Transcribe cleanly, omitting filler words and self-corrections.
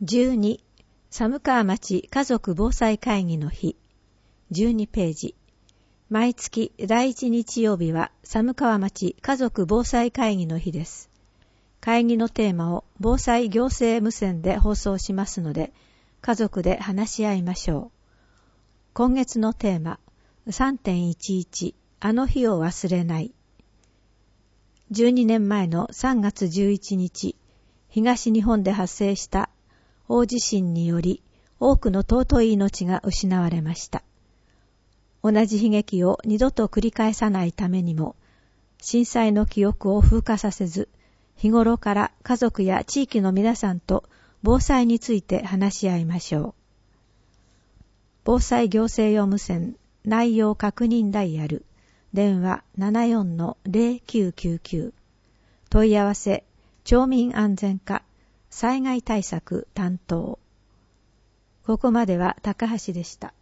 12. 寒川町家族防災会議の日。12ページ。毎月第1日曜日は寒川町家族防災会議の日です。会議のテーマを防災行政無線で放送しますので、家族で話し合いましょう。今月のテーマ、3.11 あの日を忘れない。12年前の3月11日、東日本で発生した大地震により多くの尊い命が失われました。同じ悲劇を二度と繰り返さないためにも、震災の記憶を風化させず、日頃から家族や地域の皆さんと防災について話し合いましょう。防災行政用無線内容確認ダイヤル電話 74-0999 問い合わせ町民安全課災害対策担当。ここまでは高橋でした。